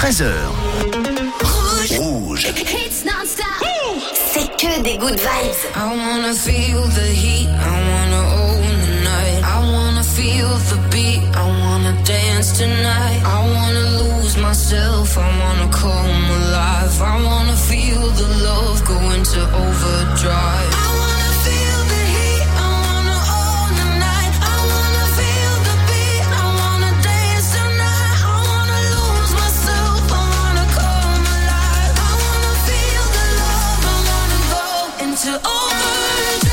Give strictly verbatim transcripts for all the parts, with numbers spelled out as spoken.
treize heures. Rouge. Rouge. It's non-stop. C'est que des good vibes. I wanna feel the heat, I wanna own the night. I wanna feel the beat, I wanna dance tonight. I wanna lose myself, I wanna come alive. I wanna feel the love go into overdrive. I wanna feel the heat, I wanna own the night. I wanna feel the beat, I wanna dance tonight. I wanna lose myself, I wanna come alive. I wanna feel the love, I wanna go into overdrive.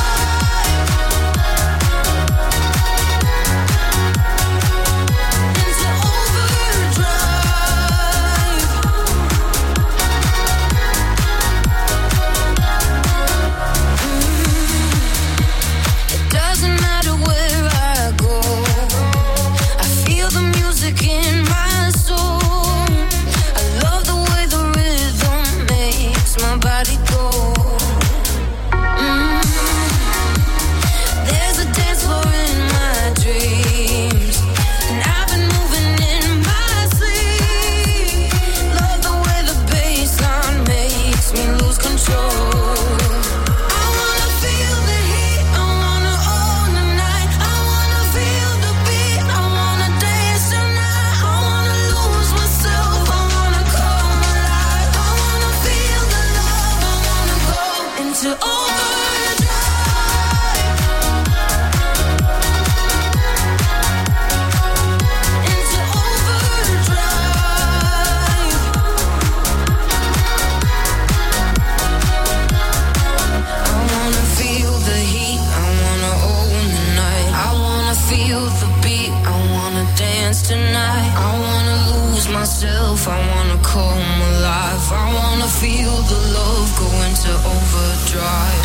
In my soul, I love the way the rhythm makes my body go. Mm. There's a dance floor in my dreams, and I've been moving in my sleep. Love the way the bassline makes me lose control. Tonight, I wanna lose myself, I wanna come alive. I wanna feel the love go into overdrive.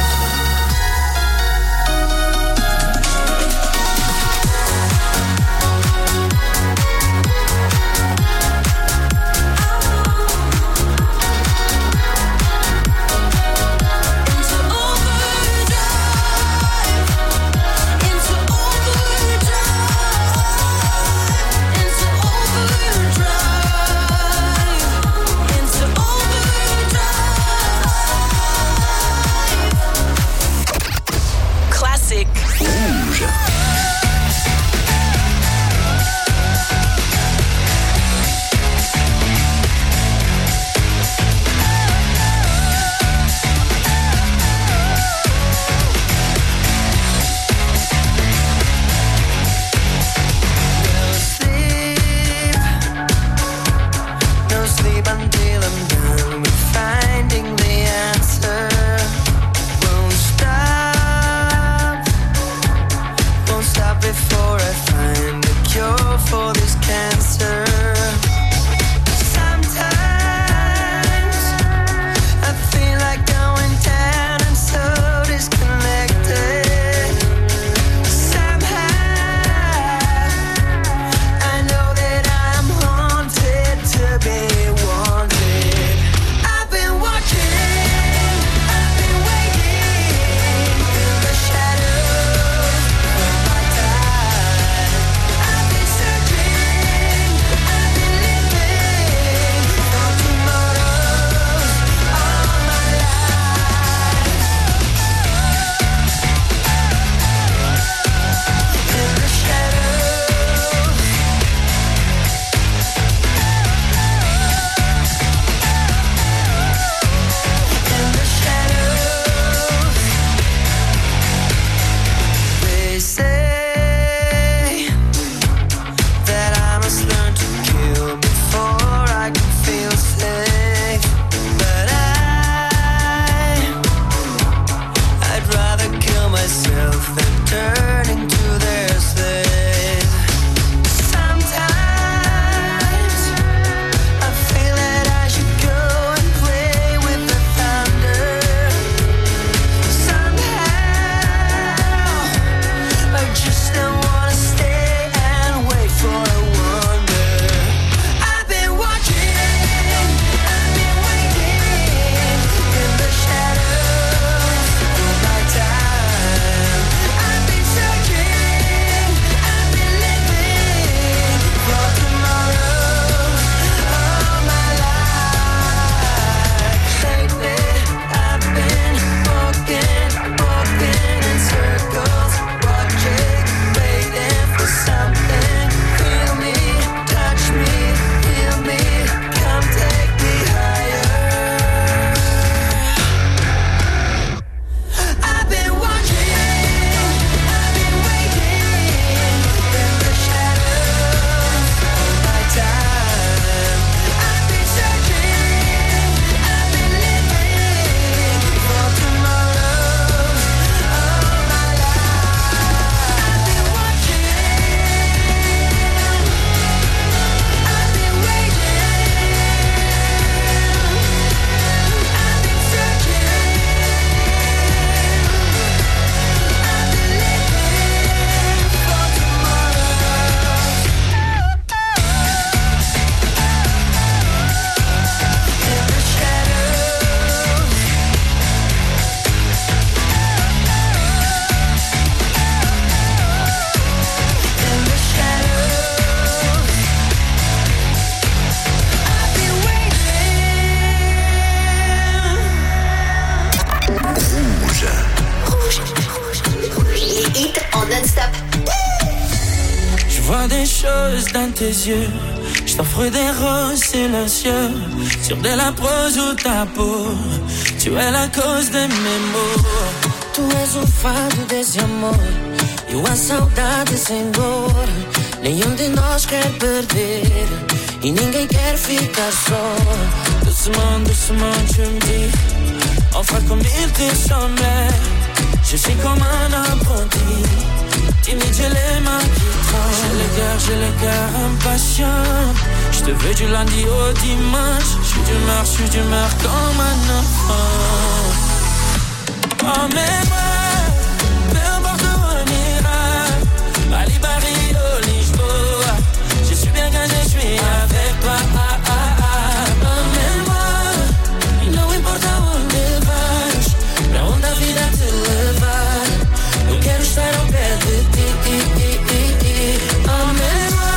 chose dans tes yeux. Je t'offre des roses silencieux sur de la prose ou ta peau. Tu es la cause de mes maux. Tu és o fado desse amor e a saudade sem dor. Nenhum de nós quer perder e ninguém quer ficar só. Doucement, doucement, tu me dis enfin comme il te semblait. Je suis comme un apprenti, timide, j'ai les mains qui tremblent. J'ai le cœur, j'ai le cœur impatient. Je te veux du lundi au dimanche. Je suis d'humeur, je suis d'humeur comme un enfant. Emmène-moi, peu importe où on ira, Bali, Rio, Lisboa. Je suis bien quand je suis avec toi. Ah, ah, ah. Emmène-moi, não importa onde vais, pra onde a vida te levar. Eu quero estar ao pé de ti. Emmène-moi,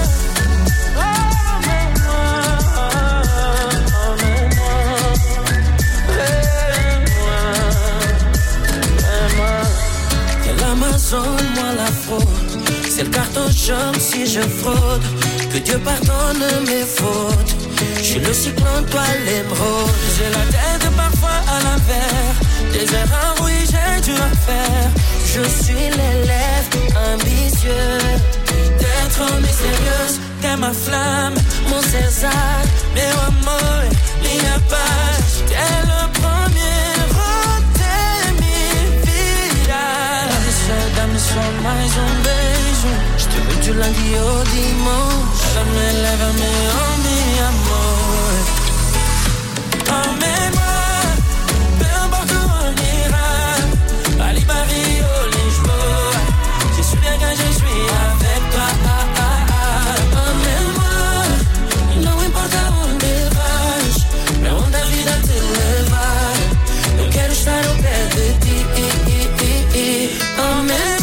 moi la faute, c'est le carton jaune si je fraude. Que Dieu pardonne mes fautes. Je suis le cyclone, toi l'émeraude. J'ai la tête parfois à l'envers. Des erreurs, oui, j'ai dû en faire. Je suis l'élève ambitieux d'être mystérieuse. T'es ma flamme, mon César. Meu amor, minha paz. T'es le premier. Dá-me só mais um beijo. Je te veux du lundi au dimanche. Lève-me, lève-me, oh mi amor. Emmène-moi, peu importe où on ira, Bali, Rio, Lisboa. Je suis bien quand je suis avec toi. Ah, ah, ah. Emmène-moi, não importa onde vais, pra onde a vida te levar. Eu quero estar ao pé de ti. Emmène-moi.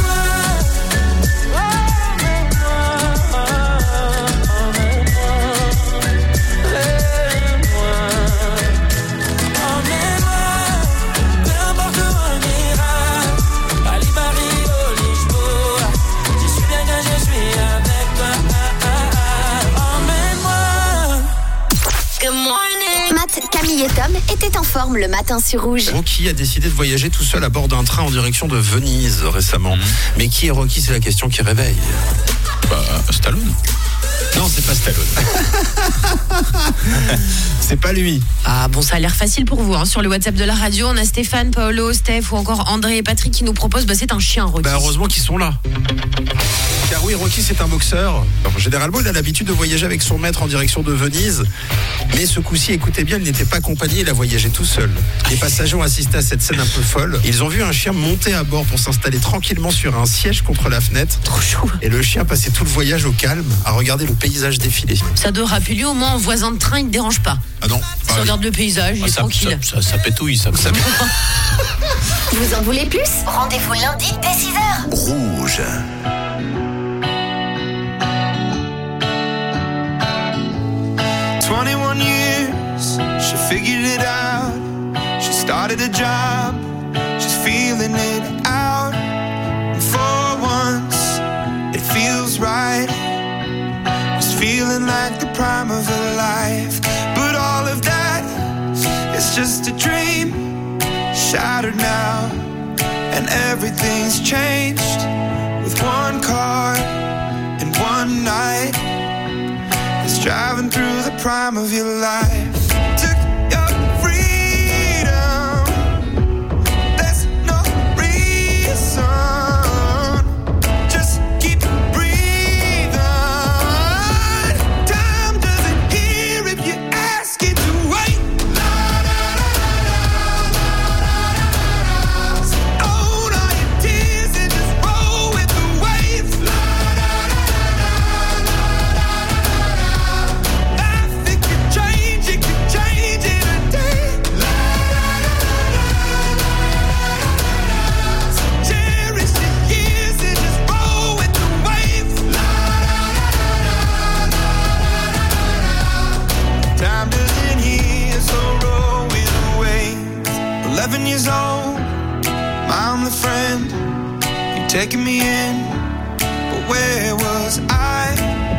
Camille et Tom étaient en forme le matin sur Rouge. Rocky a décidé de voyager tout seul à bord d'un train en direction de Venise récemment. Mmh. Mais qui est Rocky, c'est la question qui réveille. Bah, Stallone. Non, c'est pas Stallone. C'est pas lui. Ah bon, ça a l'air facile pour vous. Hein. Sur le WhatsApp de la radio, on a Stéphane, Paolo, Steph ou encore André et Patrick qui nous proposent. Bah, c'est un chien, Rocky. Bah, heureusement qu'ils sont là. Car oui, Rocky, c'est un boxeur. Alors, généralement, il a l'habitude de voyager avec son maître en direction de Venise. Mais ce coup-ci, écoutez bien, il n'était pas accompagné, il a voyagé tout seul. Les passagers ont assisté à cette scène un peu folle. Ils ont vu un chien monter à bord pour s'installer tranquillement sur un siège contre la fenêtre. Trop chaud. Et le chien passait tout le voyage au calme, à regarder le paysage défiler. Ça doit rappeler, lui, au moins, en voisin de train, il ne dérange pas. Ah non. Ça regarde le paysage, il ah, est ça, tranquille. Ça, ça, ça pétouille, ça. ça Vous en voulez plus? Rendez-vous lundi dès six heures. Rouge. twenty-one years, she figured it out. She started a job, she's feeling it out. And for once, it feels right. It's feeling like the prime of her life. But all of that is just a dream, shattered now. And everything's changed with one car and one night. It's driving through the prime of your life. Took your freedom. There's no reason. Just keep breathing. Time doesn't hear if you ask it to wait. Own all your tears and just roll with the waves. Eleven years old, I'm the friend. You're taking me in, but where was I?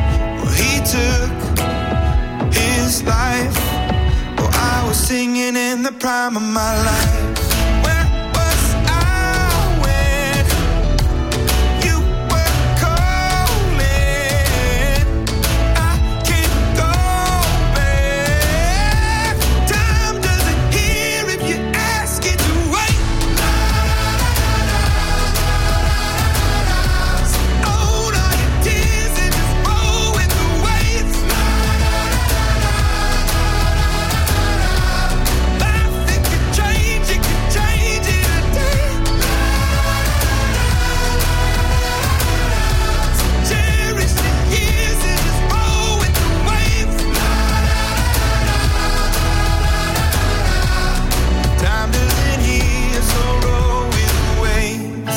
this life. Oh, I was singing in the prime of my life. Where was I when you were calling? I can't go back. Time doesn't hear if you ask it to wait. Own all your tears and just roll with the waves. Life, it can change, it can change in a day. Cherish the years and just roll with the waves. Time doesn't heal, so roll with the waves.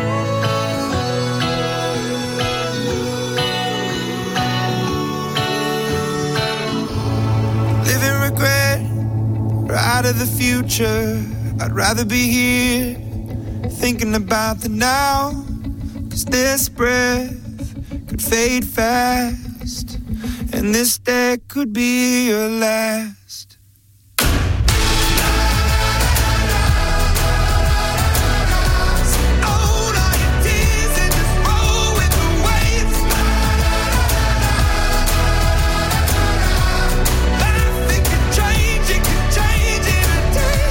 Living regret, right of the future. I'd rather be here, thinking about the now. Cause this breath could fade fast, and this day could be your last. Own all your tears and just roll with the waves. Life, it can change, it can change in a day.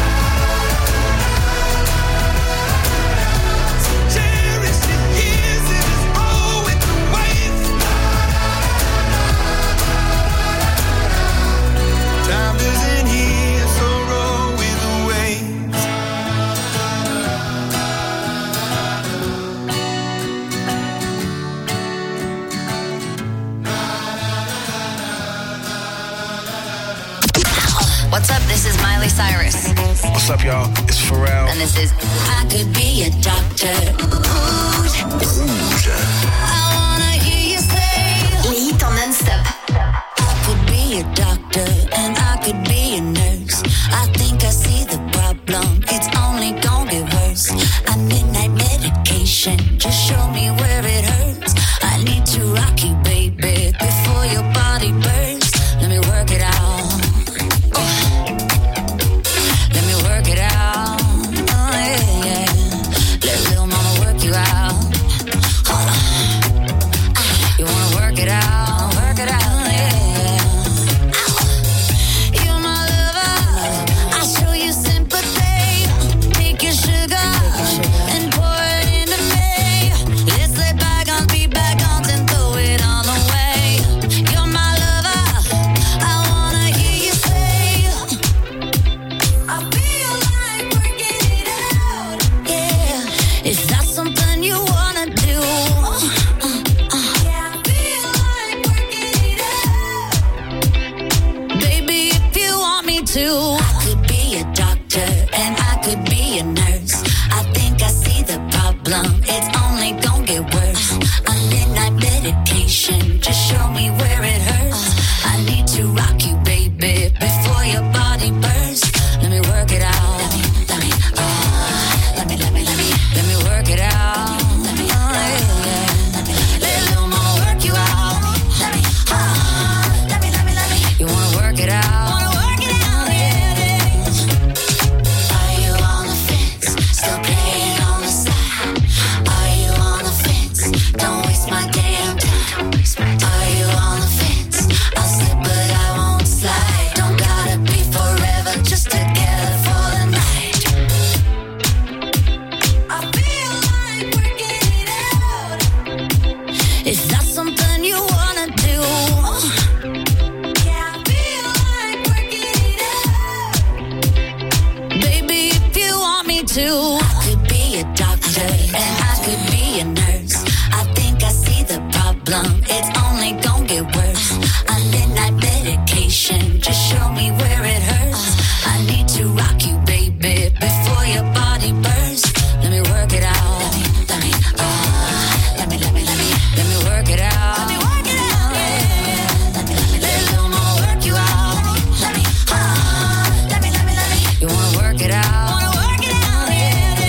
Cherish the years and just roll with the waves. Time doesn't heal, so roll with the waves. What's up? This is Miley Cyrus. What's up, y'all? It's Pharrell. And this is I Could Be a Doctor. Rouge. Rouge. I wanna hear you say Les hits en non-stop. I could be a doctor and I could be a nurse. I think I see the problem. It's only gonna get worse. I midnight medication. Just show me where it hurts. I need to rock you, baby, before your body bursts. Let me work it out. Oh. Let me work it out. Oh, yeah, yeah. Let little mama work you out. Hold on. Ah, you wanna work it out? Work it out, yeah. You're my lover. I show you sympathy. Take your sugar and pour it into me. Let's lay bygones be bygones and throw it all away. You're my lover. I wanna hear you say, I feel like working it out. Yeah, if that's something you wanna do. Yeah, I feel like working it out. Baby, if you want me to. I could be a doctor and I could be a nurse. I think I see the problem. It's only gonna get worse. A midnight medication. Just show me where it hurts. I need to rock you, baby, before your body bursts. Let me work it out. Let me, uh, let me, let me, let me, let me work it out. Let me, oh, yeah, yeah. Let little mama work you out. Let me, uh, let me, let me, let me. You wanna work it out? Wanna work it out, yeah, yeah. Are you on the fence? Still playing on the side? Are you on the fence? Don't waste my damn time. Are you on the fence? I'll slip but I won't slide. Don't gotta be forever, just together for the night. I feel like working it out. If that's something you wanna do. Yeah, I feel like working it out. Baby, if you want me to. I could be a doctor and I could be a nurse. I think I see the problem. It's only gonna get worse. A midnight medication. Just show me where it hurts. I need to rock you, baby, before your body bursts. Let me work it out. Let me, uh, let me, let me, let me, let me work it out. Let me work it out. Yeah. Let me, let me, let little mama work you out. Let me, uh, let me, let me, let me. You wanna work it out? Wanna work it out? Yeah.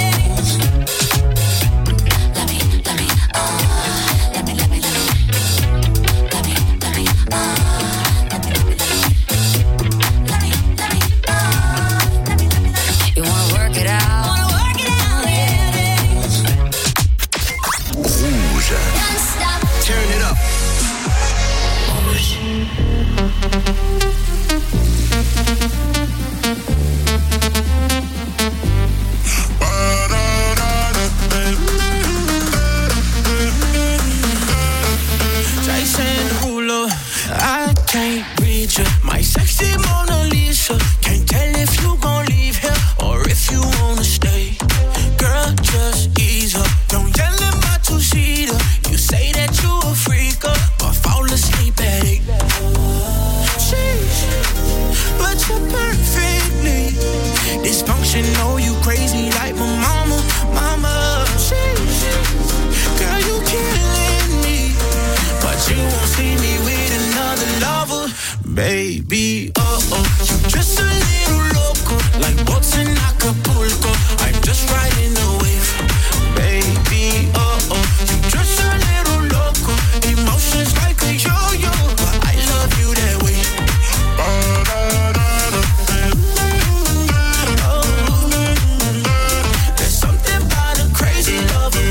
dysfunction, know you crazy like my mama, mama. She, girl, you killing me, but you won't see me with another lover, baby. Oh oh, you just a little loco, like boats in Acapulco. I'm just riding the wave, baby. Oh oh, you just a little loco, emotions like a yo-yo, but I love you that way. There's something about a crazy lover.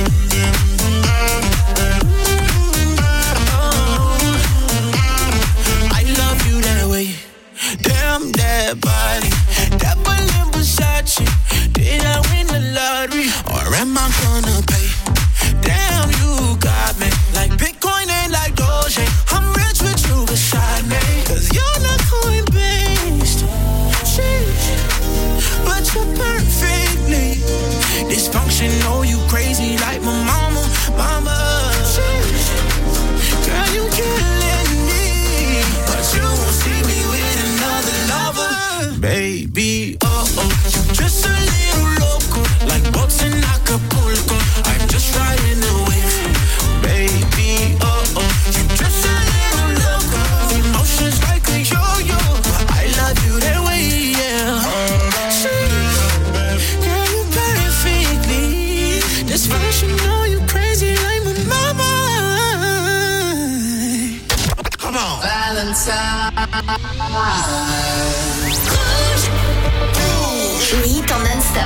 I love you that way. Damn that body, that Berlin Versace. Did I win the lottery, or am I gonna pay? Damn, you got me like Bitcoin and like Doge. I'm rich with you beside me, cause you're not coin-based. Sheesh, but you're perfectly dysfunction, know you crazy like my mama, mama. Sheesh, girl, you killing me, but you won't see me with another lover, baby. Oh oh, you just a little loco, like boats in Acapulco. I'm just riding the wave, baby. Oh oh, you just a little loco, emotions like a yo-yo, but I love you that way, yeah. Girl, you perfectly dysfunctional, you crazy like my mama. Come on, Valentine. Le hit en non-stop.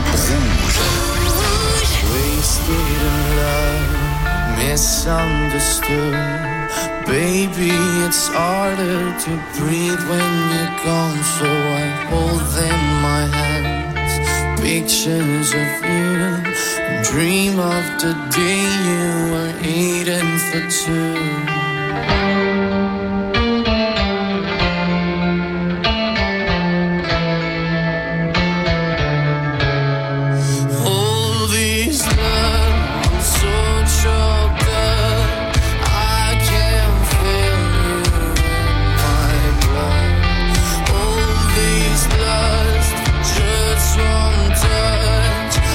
Wasted in love, misunderstood. Baby, it's harder to breathe when you're gone, so I hold in my hands pictures of you and dream of the day you were eating for two.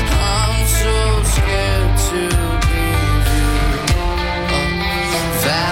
That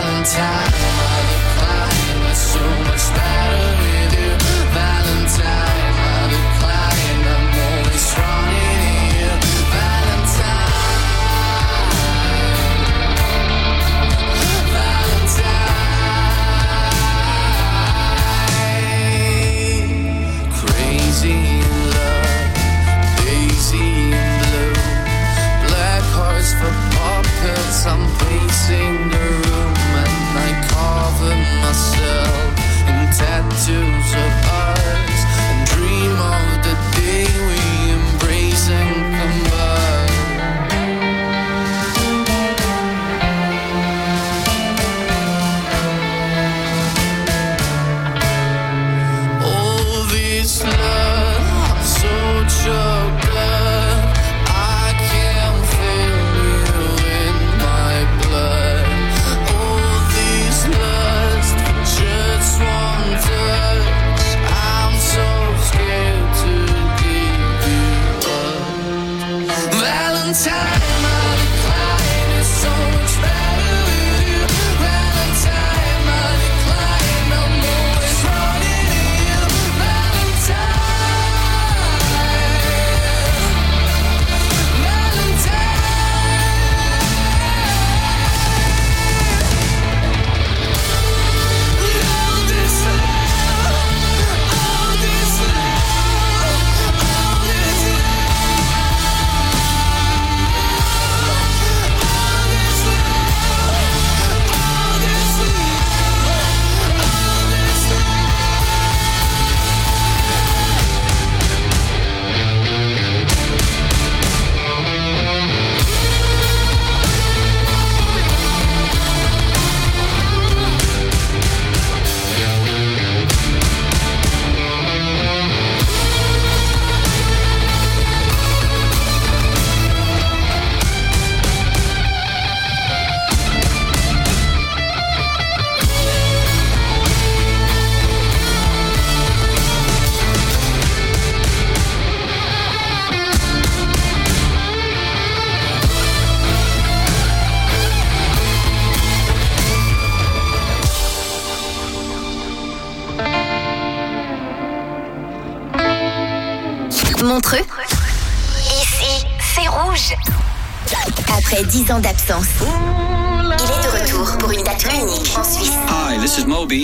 Montreux. Ici, c'est rouge. Après dix ans d'absence, il est de retour pour une date unique en Suisse. Hi, this is Moby.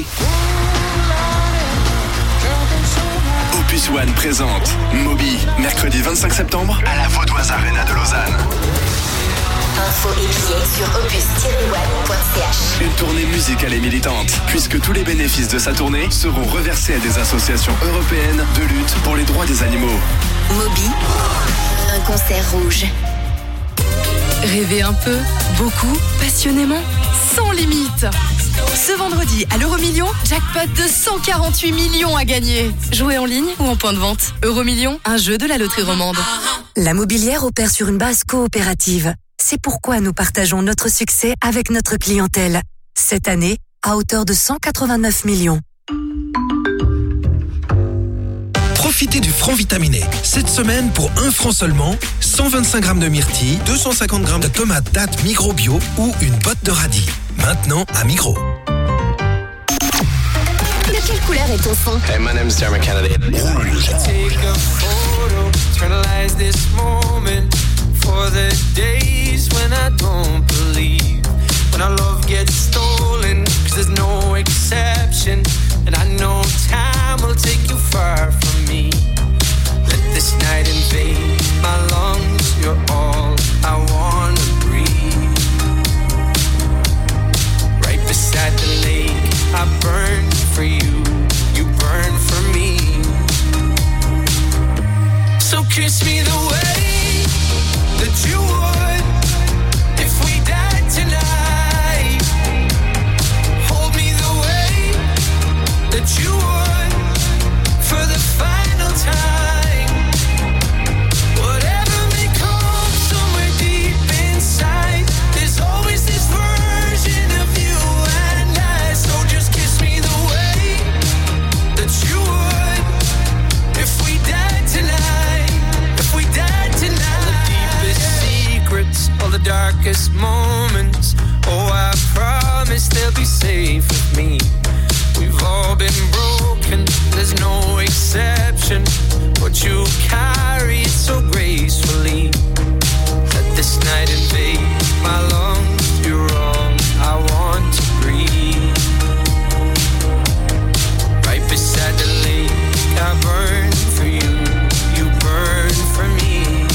Opus One présente Moby, mercredi vingt-cinq septembre à la Vaudoise Arena de Lausanne. Infos et billets sur opus tiret one point c h. Une tournée musicale et militante, puisque tous les bénéfices de sa tournée seront reversés à des associations européennes de lutte pour les droits des animaux. Moby, un concert rouge. Rêvez un peu, beaucoup, passionnément, sans limite. Ce vendredi, à l'Euromillion, jackpot de cent quarante-huit millions à gagner. Jouez en ligne ou en point de vente. Euromillion, un jeu de la loterie romande. La Mobilière opère sur une base coopérative. C'est pourquoi nous partageons notre succès avec notre clientèle. Cette année, à hauteur de cent quatre-vingt-neuf millions. Profitez du franc vitaminé. Cette semaine, pour un franc seulement, cent vingt-cinq grammes de myrtille, deux cent cinquante grammes de tomates dattes Migros Bio ou une botte de radis. Maintenant à Migros. De quelle couleur est ton son? Hey, my name is Dermot Kennedy. Rouge. Take a photo, eternalize this moment for the days when I don't believe, when our love gets stolen, cause there's no exception, and I know time will take you far from me. Let this night invade my lungs, you're all I wanna breathe. Right beside the lake, I burn for you, you burn for me. So kiss me the way that you would if we died tonight. Hold me the way that you would for the final time. Whatever may come somewhere deep inside, there's always this version of you and I. So just kiss me the way that you would if we died tonight. If we died tonight. All the darkest moments, oh, I promise they'll be safe with me. We've all been broken, there's no exception, but you carry it so gracefully. Let this night invade my lungs, you're all I want to breathe. Right beside the lake, I burn for you, you burn for me.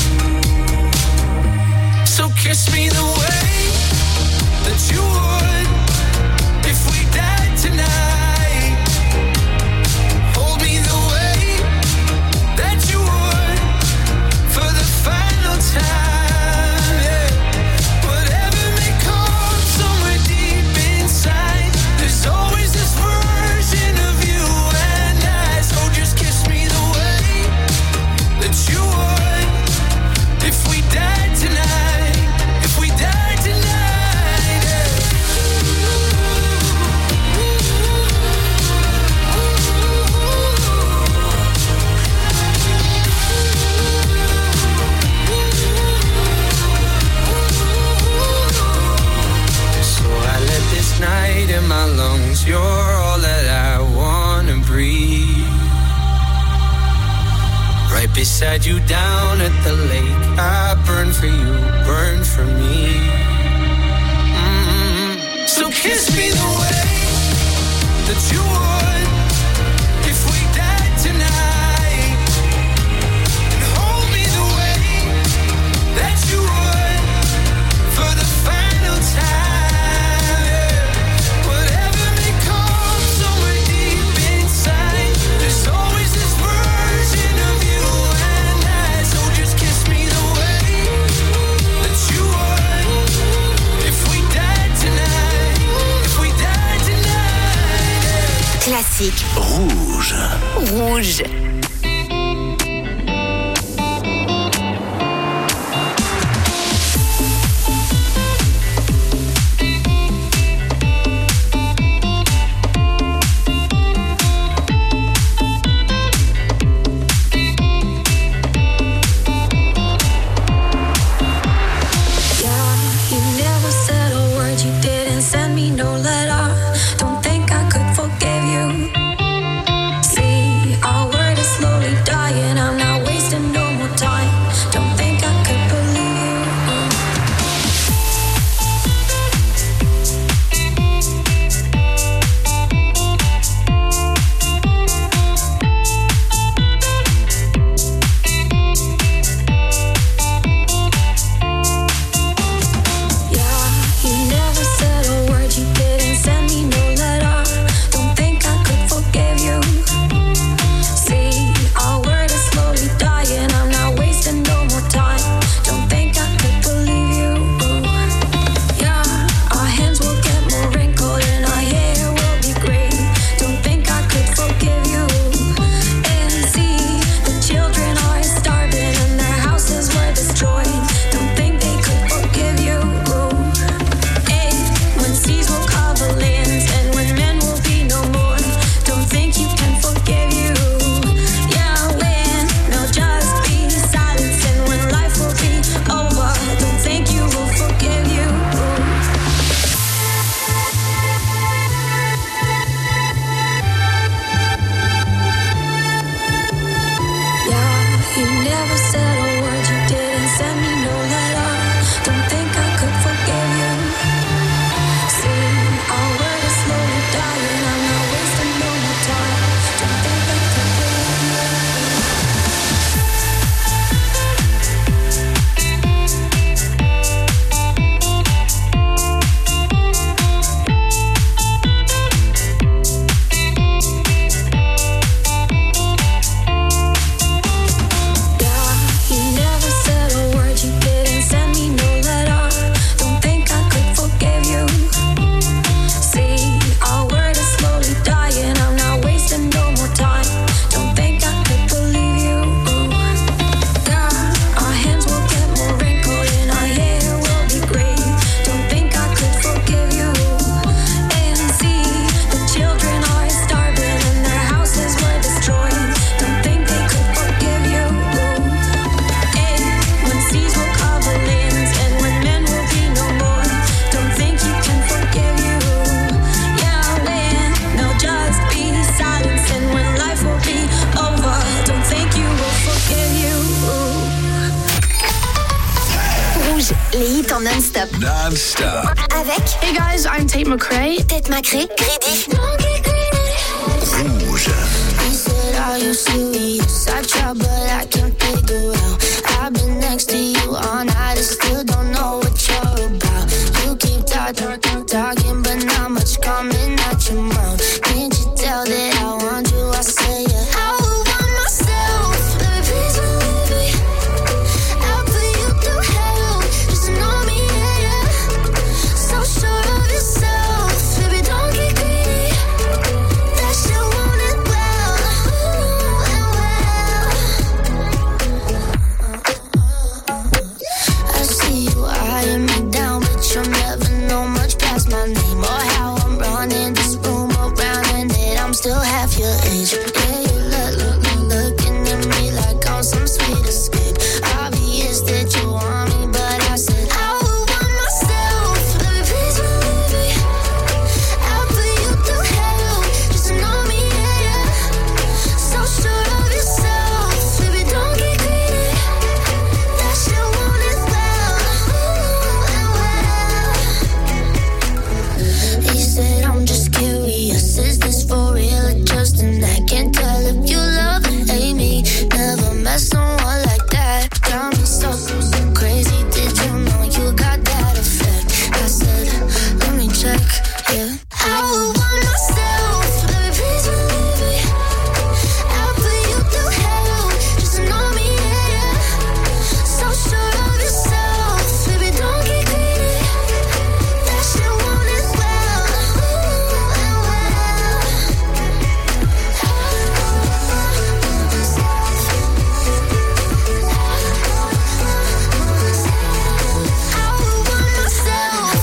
So kiss me the way that you would if we died tonight. Hold me the way that you would for the final time. Yeah. Whatever may come somewhere deep inside, there's always this version of you and I. So just kiss me the way that you would if we died tonight. Night in my lungs, you're all that I wanna breathe. Right beside you down at the lake, I burn for you, burn for me. Mm-hmm. So kiss me the way that you would if we died tonight, and hold me the way that you would for the final time. Classique. Rouge. Rouge. Our word is You never said a word, you didn't send me no letter. Don't think I could forgive you. See, our word is slowly dying. I'm not wasting no more time. Don't think I could believe you. En non-stop. Non-stop. Avec Hey guys, I'm Tate McRae. Tate McRae, Greedy. Rouge. He said, are you serious? I tried, but I can't figure out. I've been next to you all night, I still don't know what you're about. You keep talking, talking, but not much coming out your mouth. Can't you tell that I want you? I say yeah. I would want myself, baby, please believe me. I'll put you through hell, just to know me, yeah, yeah. So sure of yourself, baby, don't get greedy. That shit won't end well, well. I see you eyeing me down, but you'll never know much past my name or how I'm running this room around, and that I'm still half your age. Yeah, you look, look, look, looking at me like I'm some sweet escape. Obvious that you want me, but I said I would want myself. Baby, please believe me. I'll put you through hell, just to know me, yeah, yeah. So sure of yourself, baby, don't get greedy. That shit won't end well, well. He said, I'm just curious, is this for real or just an act? Can't tell if you love or hate me. Never met someone like that. Got me so, so crazy. Did you know you got that effect? I said, let me check, yeah. I would want myself, baby, please believe me. I'll put you through hell, just to know me, yeah, yeah. So sure of yourself, baby, don't get greedy. That shit won't end well, well, well. I would want myself.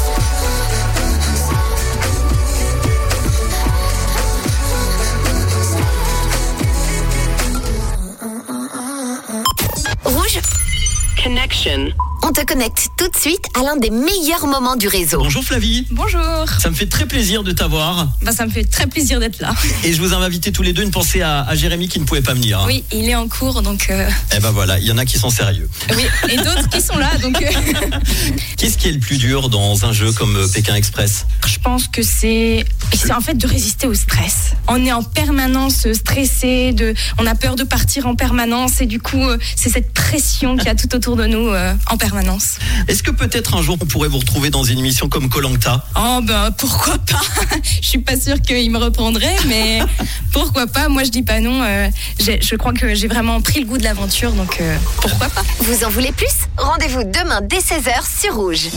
Rouge, Connection. on te connecte tout de suite à l'un des meilleurs moments du réseau. Bonjour Flavie. Bonjour. Ça me fait très plaisir de t'avoir. Bah, ça me fait très plaisir d'être là. Et je vous ai invité tous les deux une pensée à, à Jérémy qui ne pouvait pas venir. Oui, il est en cours, donc... Euh... Eh ben voilà, il y en a qui sont sérieux. Oui, et d'autres qui sont là, donc... Euh... Qu'est-ce qui est le plus dur dans un jeu comme Pékin Express ? Je pense que c'est... C'est en fait de résister au stress. On est en permanence stressé, de... on a peur de partir en permanence, et du coup, c'est cette pression qu'il y a tout autour de nous euh, en permanence. Est-ce que peut-être un jour on pourrait vous retrouver dans une émission comme Koh-Lanta ? Oh ben pourquoi pas. Je suis pas sûre qu'il me reprendrait, mais pourquoi pas. Moi je dis pas non. Euh, je crois que j'ai vraiment pris le goût de l'aventure, donc euh, pourquoi pas. Vous en voulez plus ? Rendez-vous demain dès seize heures sur Rouge.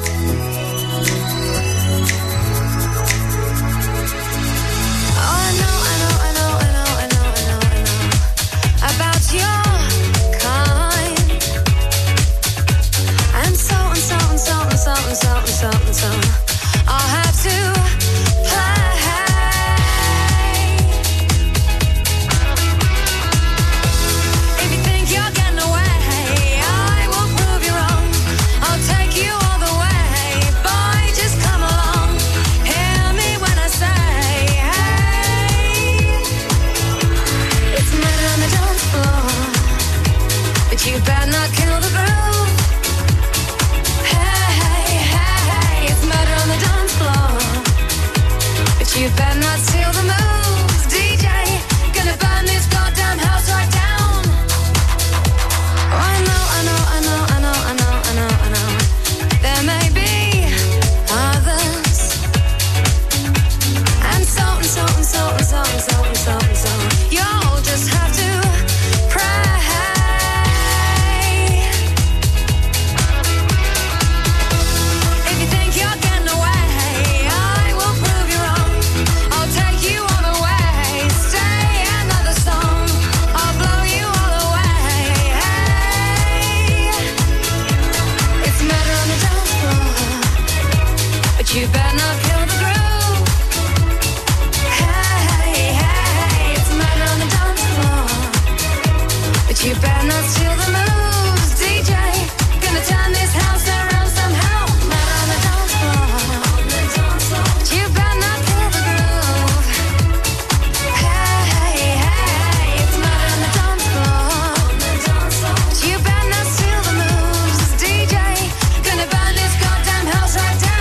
Something, something, something, something. I'll have to play. If you think you're getting away, I will prove you wrong. I'll take you all the way. you better not kill the groove. Hey, hey, hey, hey, it's murder on the dance floor. But you better not steal the moves, D J. Gonna burn this goddamn house right down. Oh, I know, I know, I know, I know, I know, I know, I know. There may be others. And so and so and so and so and so and so and so. You'll just have to pray. If you think you're getting away, I will prove you wrong. I'll take you all the way. Stay another song. I'll blow you all away. Hey, it's murder on the dance floor, but you better not kill the groove. Hey, hey, it's murder on the dance floor, but you better not steal the moves, D J. Gonna turn this house around somehow. Murder on the dance floor, but you better not kill the groove. Hey, hey, it's murder on the dance floor, but you better not steal the moves, D J. Gonna burn this goddamn house right down.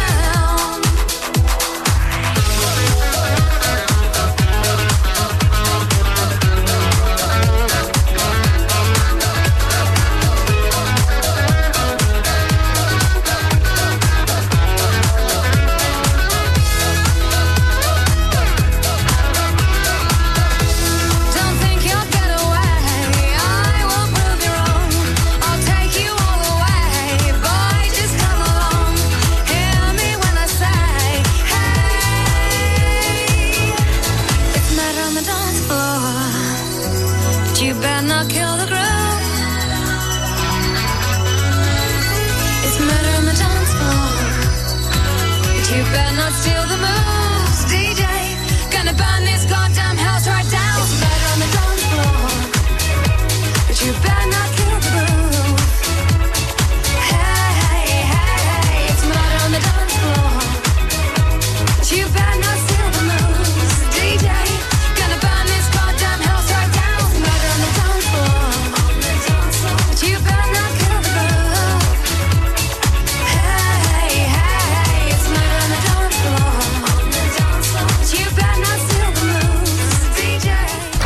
Don't think you'll get away. I will prove you wrong. I'll take you all the way. Boy, just come along. Hear me when I say, hey, it's murder on the dance floor, but you better not kill the groove. It's murder on the dance floor, but you better not steal the moves, D J. Gonna burn this goddamn house right down. It's murder on the dance floor, but you better not kill the groove. Hey, hey, hey, it's murder on the dance floor, but you better not steal the moves, D J. Gonna burn this goddamn house right down. It's murder on the dance floor, but you better not kill the groove. Hey, hey, it's murder on the dance floor, but you better not steal the moves, D J.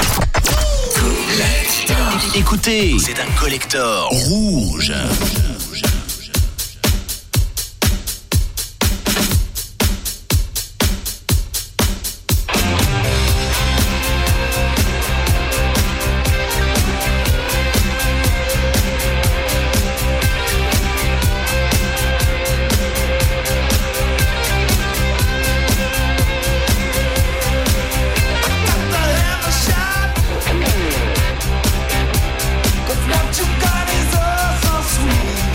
Écoutez, c'est un collector rouge. What you got is all so sweet.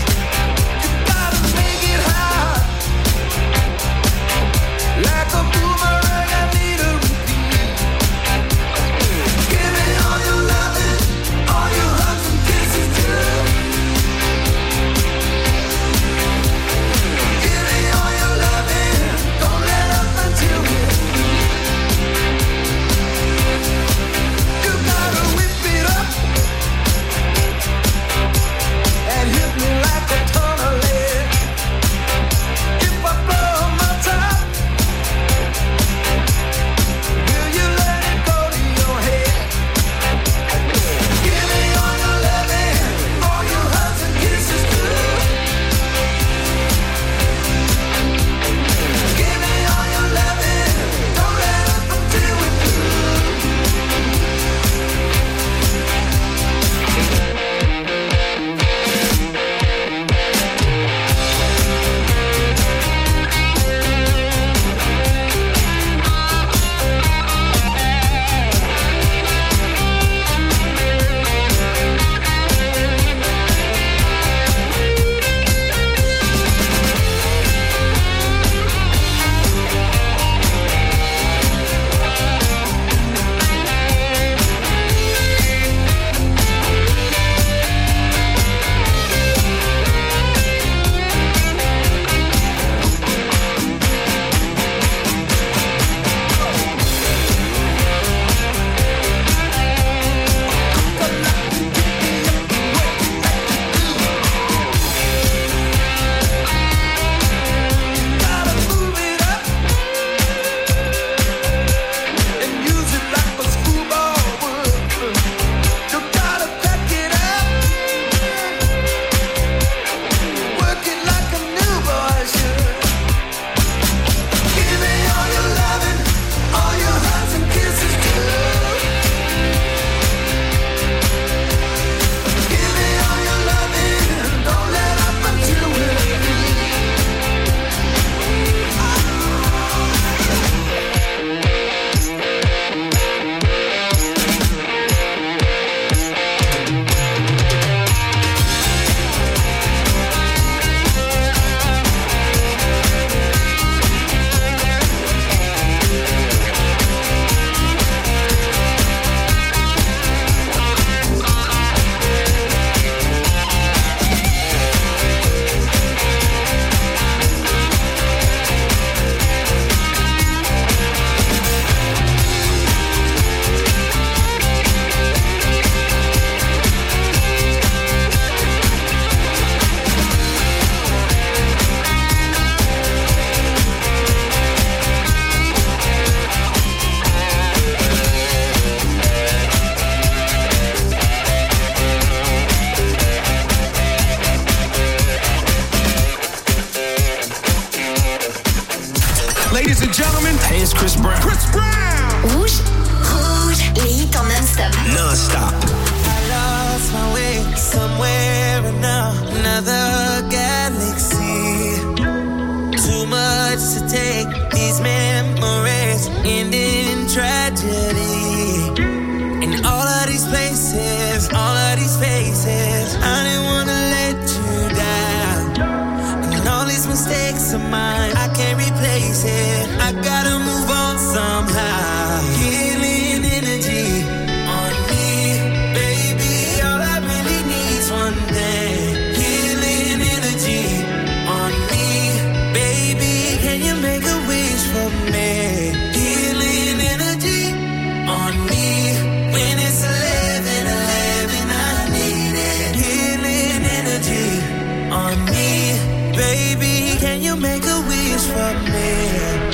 say it's Chris Brown. Chris Brown. Rouge, rouge, les hits en non-stop. Non-stop. I lost my way somewhere in another galaxy. Too much to take, these memories end in tragedy. In all of these places, all of these faces, I didn't wanna let you down. And all these mistakes of mine, I can't replace it. I gotta move on somehow. Healing energy on me, baby. All I really need is one thing. Healing energy on me, baby. Can you make a wish for me? Healing energy on me. When it's eleven eleven, I need it. Healing energy on me, baby. Can you make a wish for me?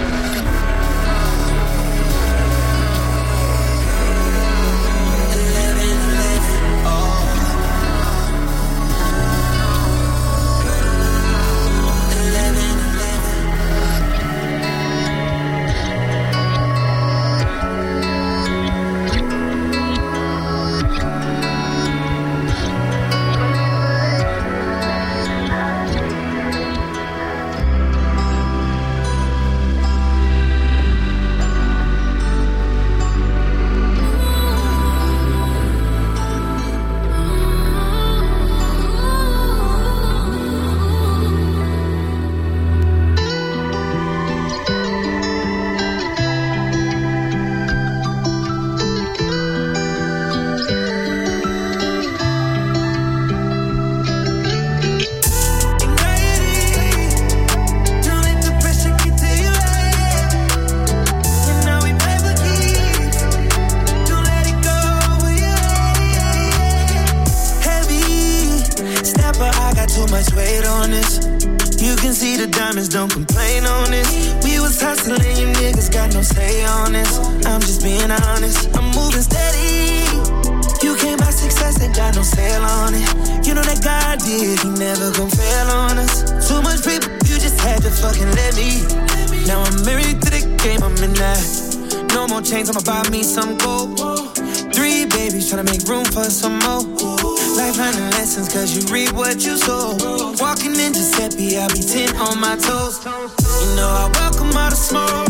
Don't complain on this. We was hustling, you niggas got no say on this. I'm just being honest. I'm moving steady. You can't buy success, ain't got no sale on it. You know that God did, he never gon' fail on us. Too much people, you just had to fucking let me. Now I'm married to the game, I'm in that. No more chains, I'ma buy me some gold. Three babies, tryna make room for some more. Life learning lessons, cause you reap what you sow. Walking in Giuseppe, I'll be ten on my toes. You know I welcome all the smoke.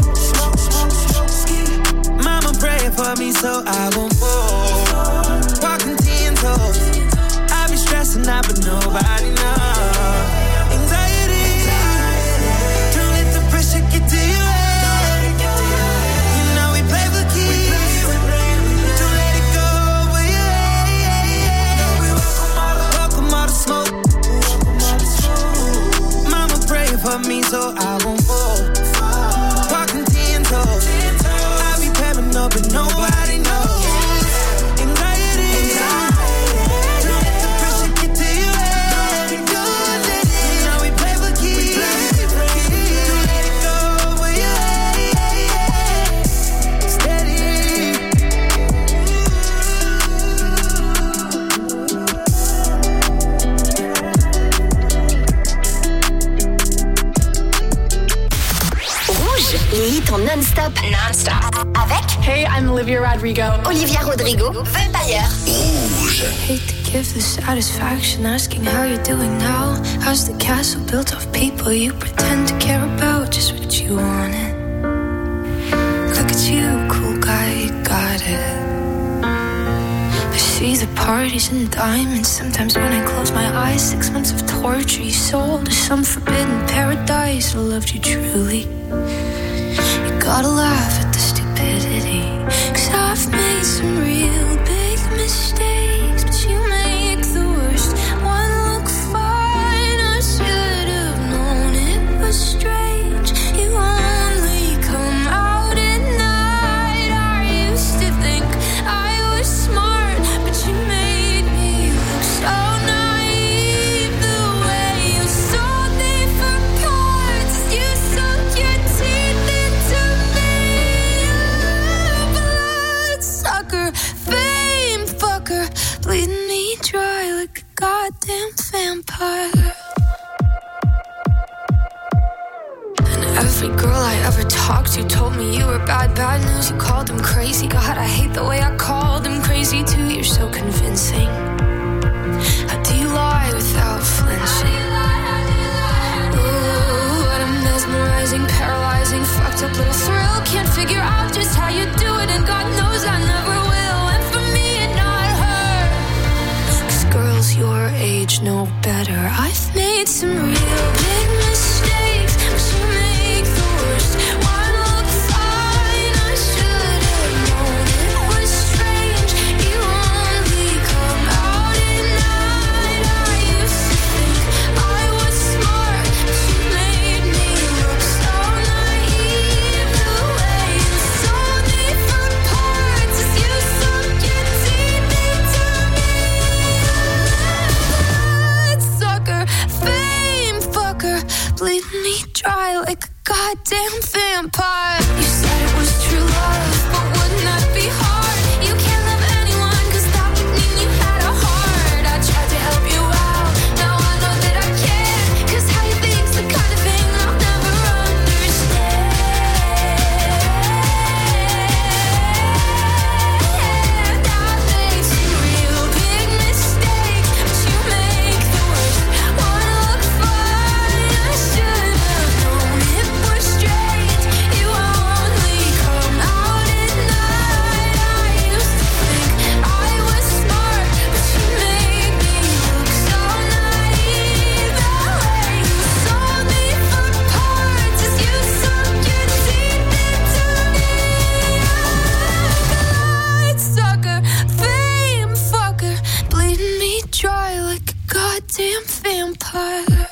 Mama praying for me so I won't fall. Walking ten toes. I be stressing out but nobody knows. Anxiety, don't let the pressure get to you. You know we play for keys. Don't let it go, but yeah. We welcome all the, welcome all the smoke. Mama praying for me so I won't fall. Walking ten toes. I be pepping up but nobody knows. Les hits en non-stop. Non-stop. Avec Hey, I'm Olivia Rodrigo. Olivia Rodrigo, Vampire. Rouge. Hate to give the satisfaction asking how you're doing now. How's the castle built of people you pretend to care about? Just what you wanted. Look at you, cool guy, you got it. I see the parties and diamonds. Sometimes when I close my eyes, six months of torture you sold to some forbidden paradise. I loved you truly. Gotta laugh at the stupidity, 'cause I've made some real big mistakes, but you make the worst one look fine. I should have known it was strange. You only come out at night. I used to think I was smart, but you made me look so naive. The way you sold me for cards, you sunk your teeth into sucker, fame fucker, bleeding me dry like a goddamn vampire. And every girl I ever talked to told me you were bad, bad news. You called them crazy. God, I hate the way I called them crazy too. You're so convincing. How do you lie without flinching? Ooh, what a mesmerizing, paralyzing, fucked up little thrill. Can't figure out just how you do it, and God knows I never will. And for me and not her, 'cause girls your age know better. I've made some real big mistakes, but you make the worst one look fine. I should have known it was strange. You only come out at night. I used to think I was smart, but you made me look so naive. The way you sold me for parts as you sunk your teeth into me. That sucker, fame fucker, bleeding me dry like a goddamn vampire. You said it was true love, but wouldn't that be hard? You can't love anyone, 'cause that would mean you had a heart. I tried to help you out, now I know that I can't, 'cause how you think's the kind of thing I'll never understand. I've made some real big mistakes, but you make the worst one look fine. I should have known it was strange. You only come out at night. I used to think I was smart, but you made me look so naive. The way you sold me for parts as you sunk your teeth into me. Light sucker, fame fucker, bleeding me dry like a goddamn vampire.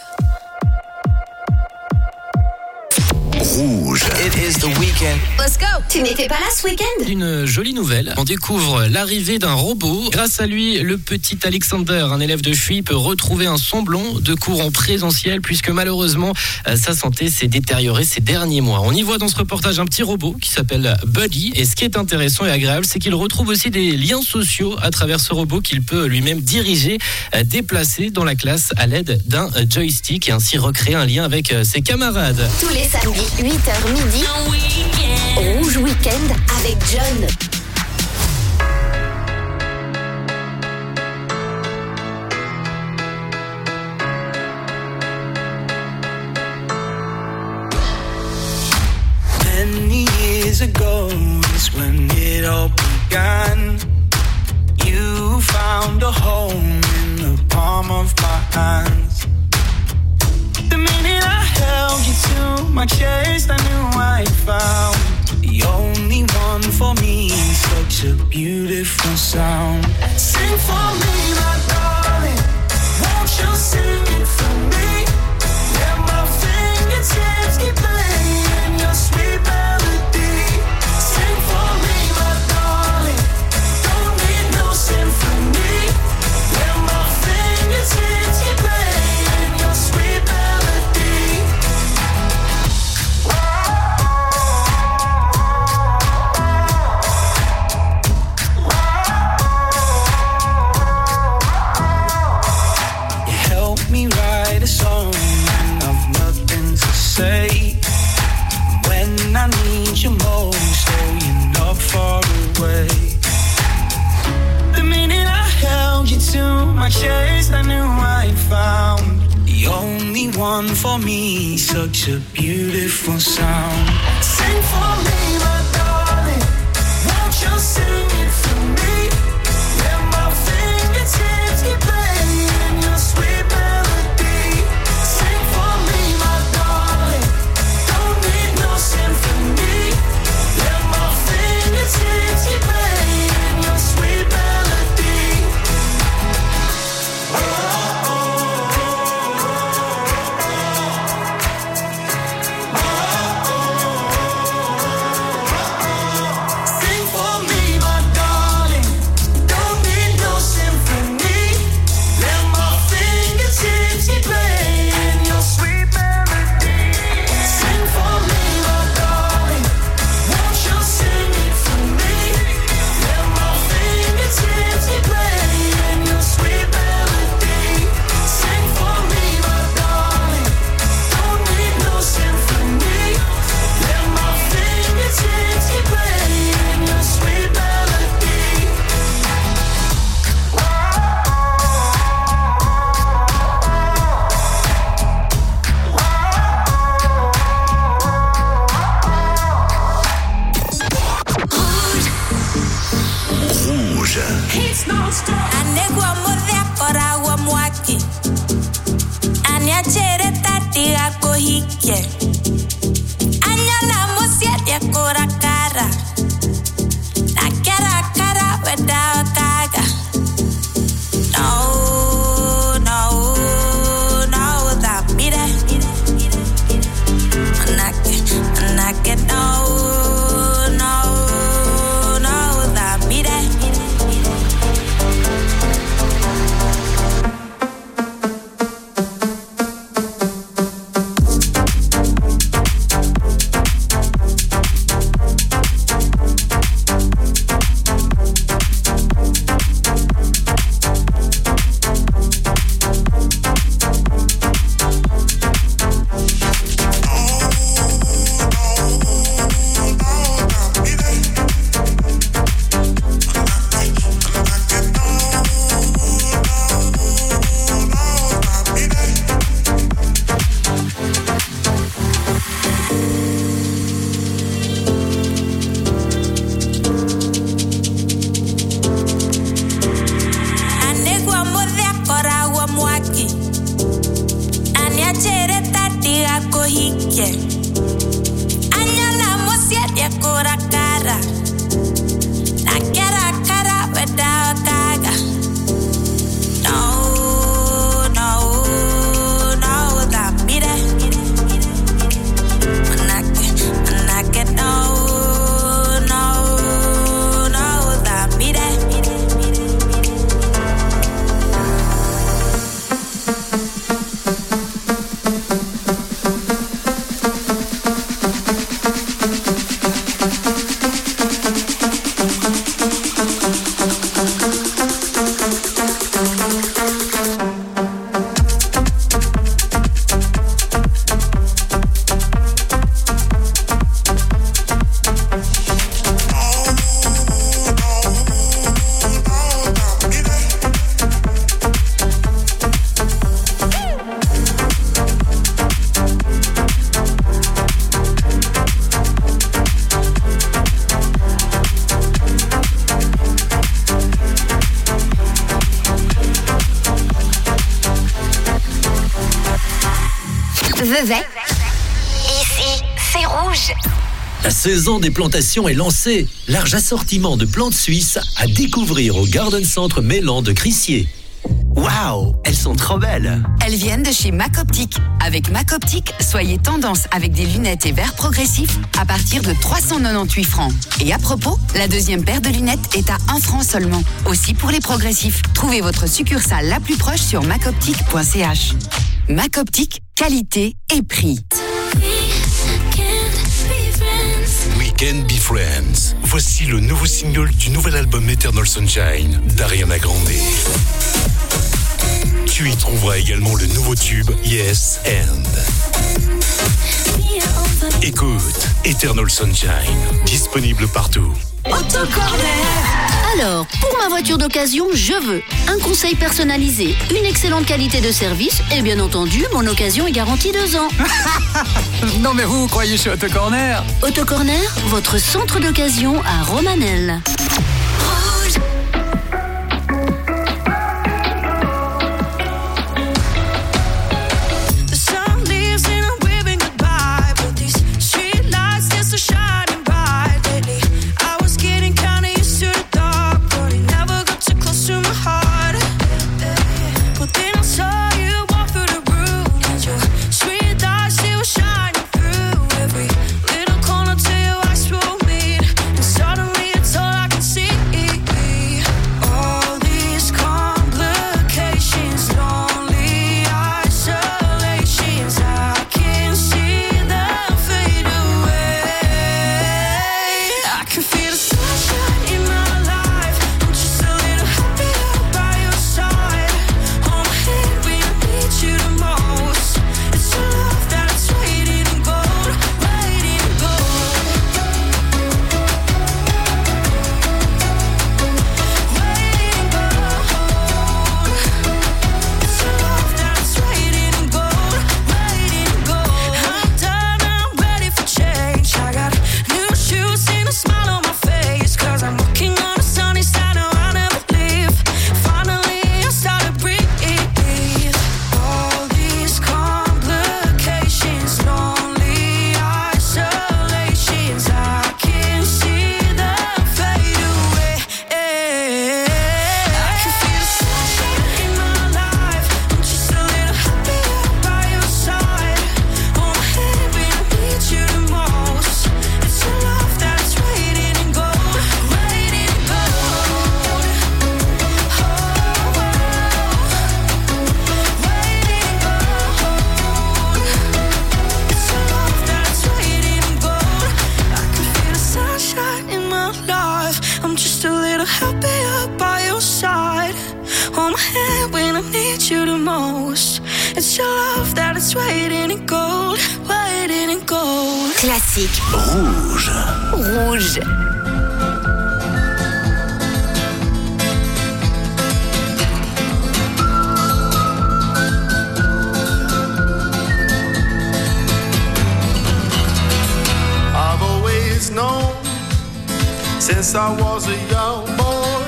Rouge. It is the weekend. Let's go. Tu n'étais pas là ce week-end? Une jolie nouvelle. On découvre l'arrivée d'un robot. Grâce à lui, le petit Alexander, un élève de Chuy, peut retrouver un semblant de cours en présentiel puisque malheureusement, sa santé s'est détériorée ces derniers mois. On y voit dans ce reportage un petit robot qui s'appelle Buddy. Et ce qui est intéressant et agréable, c'est qu'il retrouve aussi des liens sociaux à travers ce robot qu'il peut lui-même diriger, déplacer dans la classe à l'aide d'un joystick et ainsi recréer un lien avec ses camarades. Tous les samedis, huit heures midi. Rouge Week-end avec John. Many years ago is when it all began. You found a home in the palm of my hands. The minute I held you to my chest, I knew I found the only one for me. Such a beautiful sound. Sing for me, my darling. Won't you sing it for me? Let my fingertips keep playing your sweet melody. Sing for me, my darling. Don't need no symphony. Let my fingertips keep playing your sweet melody. You help me write a song when I've nothing to say. When I need you most, oh, you're not far away. The minute I held you to my chest, I knew I found the only one for me. Such a beautiful sound. Sing for me, my darling. Won't you sing it for me? Let my fingertips keep playing your sweet melody. Sing for me, my darling. Don't need no symphony. Let my fingertips keep playing your sweet melody. hiki. Anyala musiete kura cara. Na cara cara without gaga. No, no, no, that beat it. Manake, manake, no, no, no, that beat it. Vevey. Ici, c'est rouge. La saison des plantations est lancée. Large assortiment de plantes suisses à découvrir au Garden Centre Mélan de Crissier. Waouh, elles sont trop belles. Elles viennent de chez Mac Optique. Avec Mac Optique, soyez tendance avec des lunettes et verres progressifs à partir de trois cent quatre-vingt-dix-huit francs. Et à propos, la deuxième paire de lunettes est à un franc seulement. Aussi pour les progressifs. Trouvez votre succursale la plus proche sur mac optique point c h. Mac Optique, qualité et prix. We Can Be Friends. Voici le nouveau single du nouvel album Eternal Sunshine d'Ariana Grande. Tu y trouveras également le nouveau tube Yes and. Écoute, Eternal Sunshine, disponible partout. Alors, pour ma voiture d'occasion, je veux un conseil personnalisé, une excellente qualité de service et bien entendu, mon occasion est garantie deux ans. Non mais vous, vous croyez chez Autocorner? Autocorner, votre centre d'occasion à Romanel. Suddenly it's all I can It's your love that is waiting in gold, waiting in gold. Classique. Rouge. Rouge. I've always known since I was a young boy,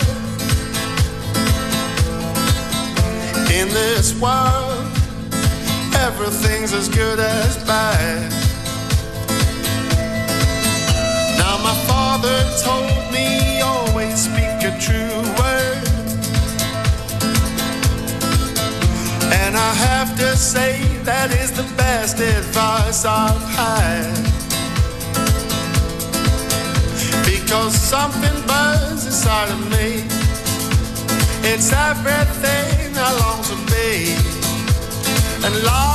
in this world everything's as good as bad. Now my father told me always speak a true word, and I have to say that is the best advice I've had. Because something burns inside of me, it's everything I long to be, and love